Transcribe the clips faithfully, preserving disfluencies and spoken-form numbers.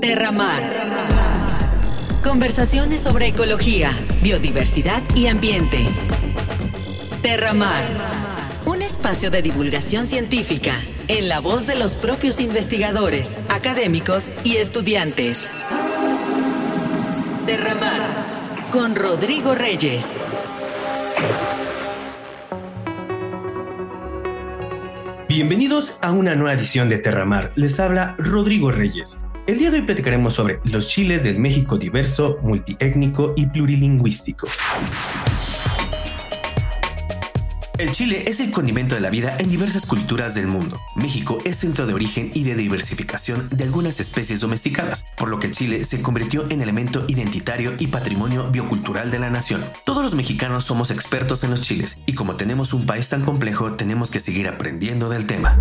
Terramar. Conversaciones sobre ecología, biodiversidad y ambiente. Terramar. Un espacio de divulgación científica en la voz de los propios investigadores, académicos y estudiantes. Terramar con Rodrigo Reyes. Bienvenidos a una nueva edición de Terramar. Les habla Rodrigo Reyes. El día de hoy platicaremos sobre los chiles del México diverso, multiétnico y plurilingüístico. El chile es el condimento de la vida en diversas culturas del mundo. México es centro de origen y de diversificación de algunas especies domesticadas, por lo que el chile se convirtió en elemento identitario y patrimonio biocultural de la nación. Todos los mexicanos somos expertos en los chiles, y como tenemos un país tan complejo, tenemos que seguir aprendiendo del tema.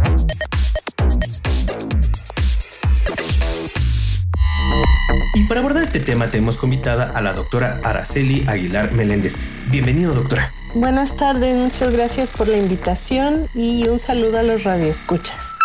Y para abordar este tema tenemos convitada a la doctora Araceli Aguilar Meléndez. Bienvenido, doctora. Buenas tardes, muchas gracias por la invitación y un saludo a los radioescuchas.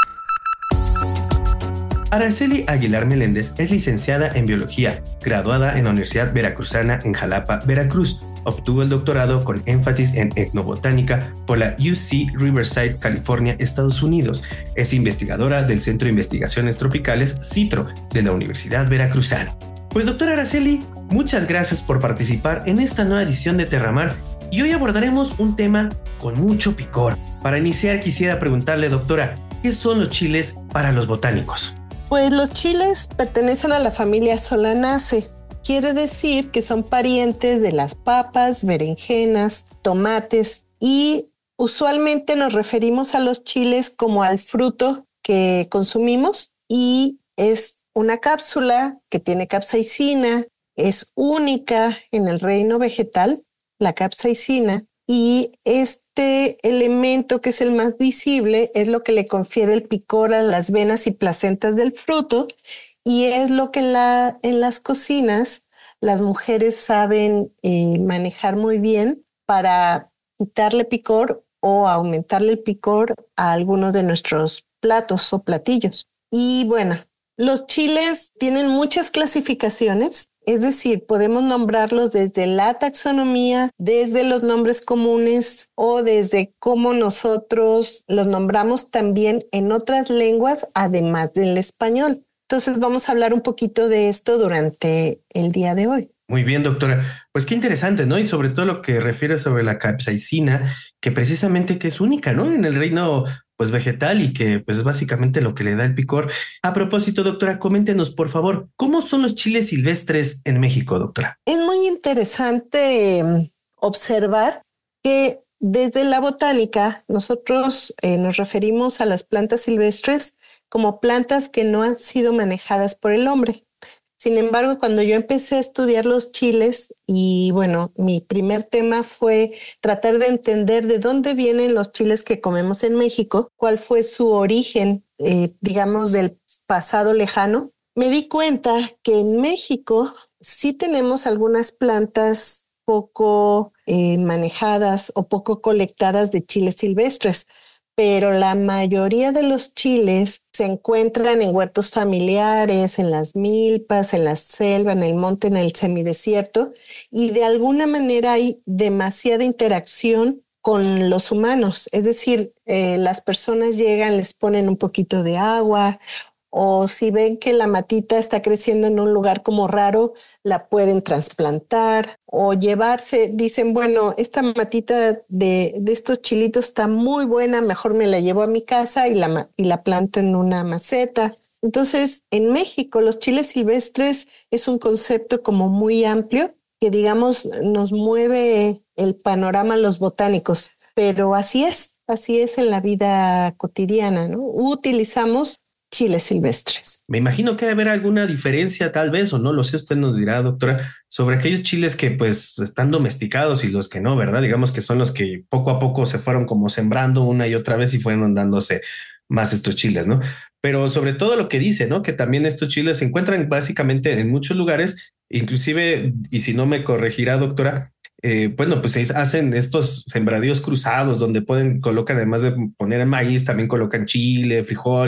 Araceli Aguilar Meléndez es licenciada en Biología, graduada en la Universidad Veracruzana en Jalapa, Veracruz. Obtuvo el doctorado con énfasis en etnobotánica por la U C Riverside, California, Estados Unidos. Es investigadora del Centro de Investigaciones Tropicales, CITRO, de la Universidad Veracruzana. Pues doctora Araceli, muchas gracias por participar en esta nueva edición de Terramar y hoy abordaremos un tema con mucho picor. Para iniciar quisiera preguntarle, doctora, ¿qué son los chiles para los botánicos? Pues los chiles pertenecen a la familia Solanaceae. Quiere decir que son parientes de las papas, berenjenas, tomates y usualmente nos referimos a los chiles como al fruto que consumimos y es una cápsula que tiene capsaicina, es única en el reino vegetal, la capsaicina, y este elemento que es el más visible es lo que le confiere el picor a las venas y placentas del fruto y es lo que la, en las cocinas las mujeres saben eh, manejar muy bien para quitarle picor o aumentarle el picor a algunos de nuestros platos o platillos. Y bueno, los chiles tienen muchas clasificaciones, es decir, podemos nombrarlos desde la taxonomía, desde los nombres comunes o desde cómo nosotros los nombramos también en otras lenguas, además del español. Entonces vamos a hablar un poquito de esto durante el día de hoy. Muy bien, doctora. Pues qué interesante, ¿no? Y sobre todo lo que refiere sobre la capsaicina, que precisamente que es única, ¿no? En el reino pues vegetal y que pues es básicamente lo que le da el picor. A propósito, doctora, coméntenos por favor, ¿cómo son los chiles silvestres en México, doctora? Es muy interesante eh, observar que desde la botánica nosotros eh, nos referimos a las plantas silvestres como plantas que no han sido manejadas por el hombre. Sin embargo, cuando yo empecé a estudiar los chiles y bueno, mi primer tema fue tratar de entender de dónde vienen los chiles que comemos en México, cuál fue su origen, eh, digamos, del pasado lejano, me di cuenta que en México sí tenemos algunas plantas poco eh, manejadas o poco colectadas de chiles silvestres, pero la mayoría de los chiles se encuentran en huertos familiares, en las milpas, en la selva, en el monte, en el semidesierto, y de alguna manera hay demasiada interacción con los humanos. Es decir, eh, las personas llegan, les ponen un poquito de agua, o si ven que la matita está creciendo en un lugar como raro, la pueden trasplantar o llevarse. Dicen, bueno, esta matita de, de estos chilitos está muy buena, mejor me la llevo a mi casa y la, y la planto en una maceta. Entonces, en México, los chiles silvestres es un concepto como muy amplio que, digamos, nos mueve el panorama a los botánicos. Pero así es, así es en la vida cotidiana, ¿no? Utilizamos chiles silvestres. Me imagino que debe haber alguna diferencia tal vez, o no lo sé, usted nos dirá, doctora, sobre aquellos chiles que pues están domesticados y los que no, ¿verdad? Digamos que son los que poco a poco se fueron como sembrando una y otra vez y fueron dándose más estos chiles, ¿no? Pero sobre todo lo que dice, ¿no? Que también estos chiles se encuentran básicamente en muchos lugares, inclusive, y si no me corregirá, doctora, Eh, bueno, pues se hacen estos sembradíos cruzados donde pueden, colocan, además de poner maíz, también colocan chile, frijol,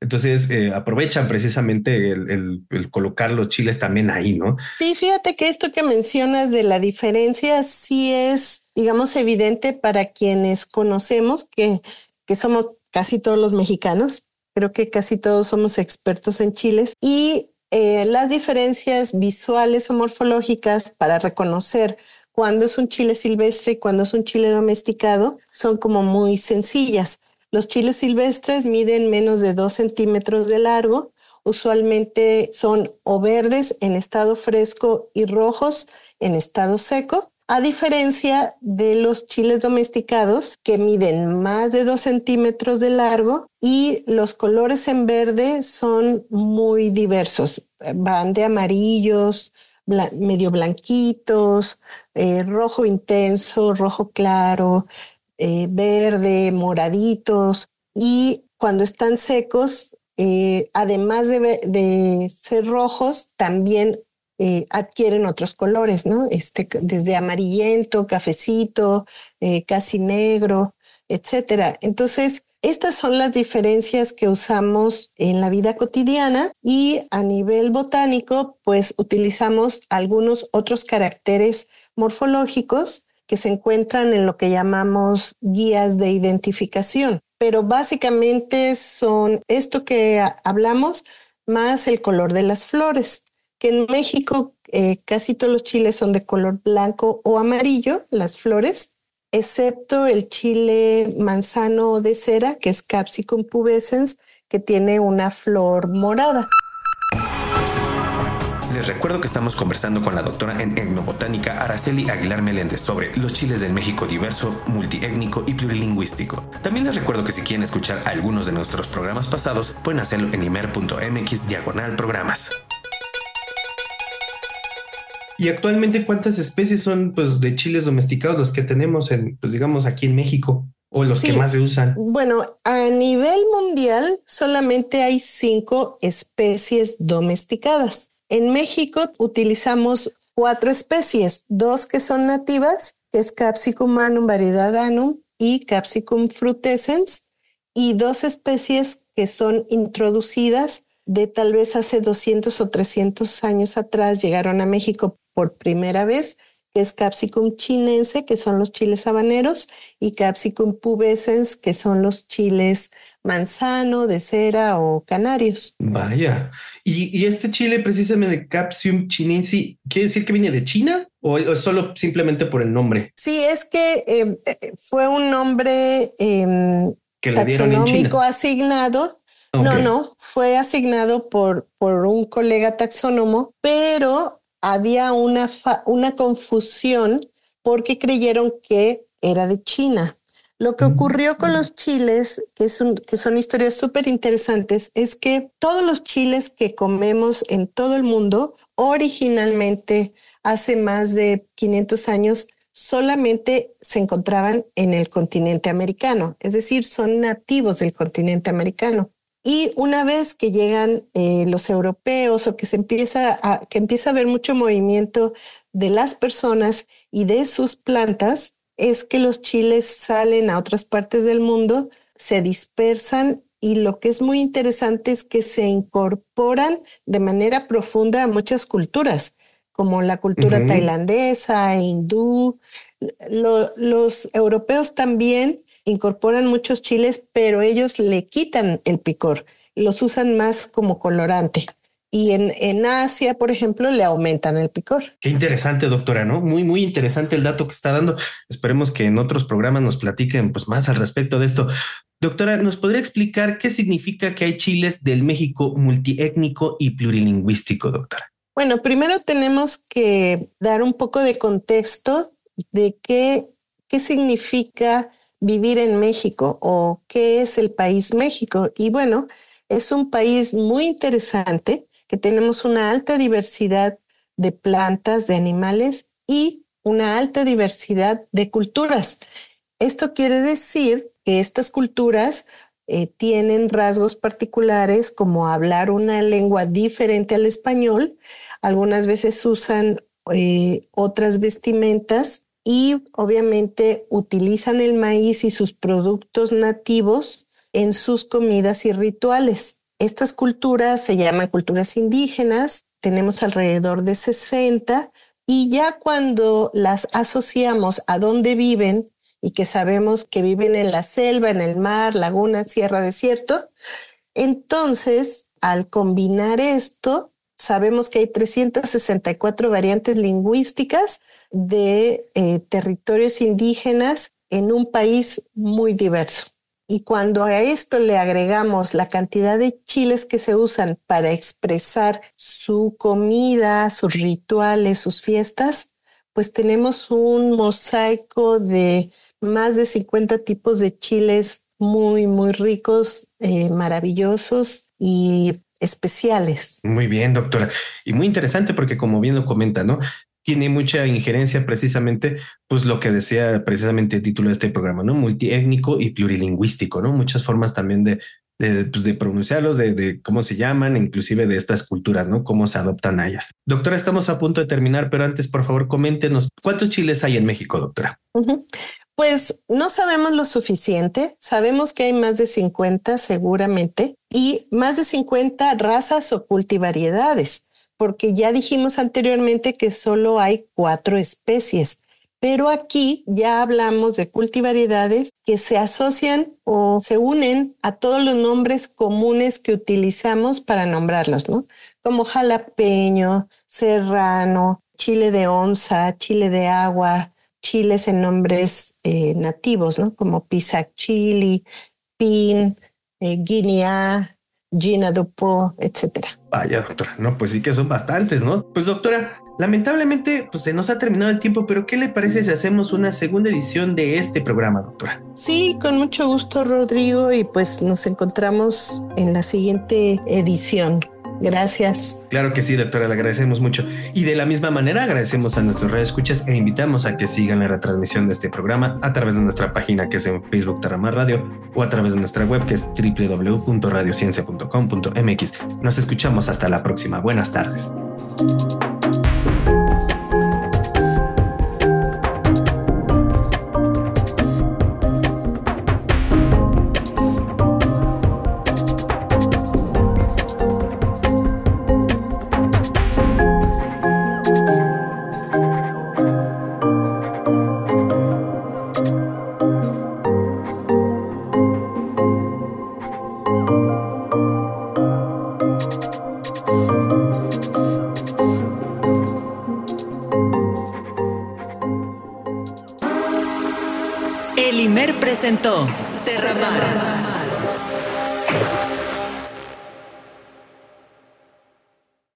Entonces eh, aprovechan precisamente el, el, el colocar los chiles también ahí, ¿no? Sí, fíjate que esto que mencionas de la diferencia sí es, digamos, evidente para quienes conocemos que, que somos casi todos los mexicanos. Creo que casi todos somos expertos en chiles y eh, las diferencias visuales o morfológicas para reconocer cuándo es un chile silvestre y cuándo es un chile domesticado son como muy sencillas. Los chiles silvestres miden menos de dos centímetros de largo. Usualmente son o verdes en estado fresco y rojos en estado seco, a diferencia de los chiles domesticados que miden más de dos centímetros de largo y los colores en verde son muy diversos. Van de amarillos, bla- medio blanquitos, eh, rojo intenso, rojo claro, eh, verde, moraditos, y cuando están secos, eh, además de, de ser rojos, también eh, adquieren otros colores, ¿no? Este, desde amarillento, cafecito, eh, casi negro, etcétera. Entonces, estas son las diferencias que usamos en la vida cotidiana y a nivel botánico, pues utilizamos algunos otros caracteres morfológicos que se encuentran en lo que llamamos guías de identificación. Pero básicamente son esto que hablamos más el color de las flores, que en México eh, casi todos los chiles son de color blanco o amarillo, las flores, excepto el chile manzano de cera, que es Capsicum pubescens, que tiene una flor morada. Les recuerdo que estamos conversando con la doctora en etnobotánica Araceli Aguilar Meléndez sobre los chiles del México diverso, multiétnico y plurilingüístico. También les recuerdo que si quieren escuchar algunos de nuestros programas pasados, pueden hacerlo en imer.mx diagonal programas. Y actualmente, ¿cuántas especies son pues de chiles domesticados los que tenemos en, pues digamos, aquí en México o los Sí, que más se usan? Bueno, a nivel mundial solamente hay cinco especies domesticadas. En México utilizamos cuatro especies, dos que son nativas, que es Capsicum anum, variedad anum, y Capsicum frutescens, y dos especies que son introducidas de tal vez hace doscientos o trescientos años atrás, llegaron a México por primera vez, que es Capsicum chinense, que son los chiles habaneros, y Capsicum pubescens, que son los chiles manzano, de cera o canarios. Vaya. Y, y este chile precisamente Capsicum chinense, ¿quiere decir que viene de China o es solo simplemente por el nombre Sí, es que eh, fue un nombre eh, que le dieron en taxonómico China? asignado. Okay. No, no, fue asignado por, por un colega taxónomo, pero había una, fa- una confusión porque creyeron que era de China. Lo que ocurrió con los chiles, que, es un, que son historias súper interesantes, es que todos los chiles que comemos en todo el mundo, originalmente hace más de quinientos años, solamente se encontraban en el continente americano, es decir, son nativos del continente americano. Y una vez que llegan eh, los europeos o que se empieza a, que empieza a haber mucho movimiento de las personas y de sus plantas, es que los chiles salen a otras partes del mundo, se dispersan y lo que es muy interesante es que se incorporan de manera profunda a muchas culturas, como la cultura uh-huh. tailandesa, hindú. Lo, los europeos también incorporan muchos chiles, pero ellos le quitan el picor, los usan más como colorante. Y en, en Asia, por ejemplo, le aumentan el picor. Qué interesante, doctora, ¿no? Muy, muy interesante el dato que está dando. Esperemos que en otros programas nos platiquen pues, más al respecto de esto. Doctora, ¿nos podría explicar qué significa que hay chiles del México multiétnico y plurilingüístico, doctora? Bueno, primero tenemos que dar un poco de contexto de qué, qué significa vivir en México o qué es el país México. Y bueno, es un país muy interesante, que tenemos una alta diversidad de plantas, de animales y una alta diversidad de culturas. Esto quiere decir que estas culturas eh, tienen rasgos particulares como hablar una lengua diferente al español, algunas veces usan eh, otras vestimentas y obviamente utilizan el maíz y sus productos nativos en sus comidas y rituales. Estas culturas se llaman culturas indígenas, tenemos alrededor de sesenta, y ya cuando las asociamos a dónde viven y que sabemos que viven en la selva, en el mar, laguna, sierra, desierto, entonces al combinar esto, sabemos que hay trescientas sesenta y cuatro variantes lingüísticas de eh, territorios indígenas en un país muy diverso. Y cuando a esto le agregamos la cantidad de chiles que se usan para expresar su comida, sus rituales, sus fiestas, pues tenemos un mosaico de más de cincuenta tipos de chiles muy, muy ricos, eh, maravillosos y especiales. Muy bien, doctora. Y muy interesante porque, como bien lo comenta, ¿no? Tiene mucha injerencia precisamente, pues lo que decía precisamente el título de este programa, ¿no? Multiétnico y plurilingüístico, ¿no? Muchas formas también de, de, pues de pronunciarlos, de, de cómo se llaman, inclusive de estas culturas, ¿no? Cómo se adoptan a ellas. Doctora, estamos a punto de terminar, pero antes, por favor, coméntenos, ¿cuántos chiles hay en México, doctora? Uh-huh. Pues no sabemos lo suficiente, sabemos que hay más de cincuenta seguramente y más de cincuenta razas o cultivariedades, porque ya dijimos anteriormente que solo hay cuatro especies, pero aquí ya hablamos de cultivariedades que se asocian o se unen a todos los nombres comunes que utilizamos para nombrarlos, ¿no? Como jalapeño, serrano, chile de onza, chile de agua, chiles en nombres eh, nativos, ¿no? Como pisac chili, pin, eh, guinea, ginadupo, etcétera. Vaya, doctora, no, pues sí que son bastantes, ¿no? Pues doctora, lamentablemente pues se nos ha terminado el tiempo, pero ¿qué le parece si hacemos una segunda edición de este programa, doctora? Sí, con mucho gusto, Rodrigo, y pues nos encontramos en la siguiente edición. Gracias. Claro que sí, doctora, le agradecemos mucho. Y de la misma manera agradecemos a nuestros radioescuchas e invitamos a que sigan la retransmisión de este programa a través de nuestra página que es en Facebook Terramar Radio o a través de nuestra web que es doble u doble u doble u punto radio ciencia punto com punto m x. Nos escuchamos hasta la próxima. Buenas tardes. El I M E R presentó Terramar.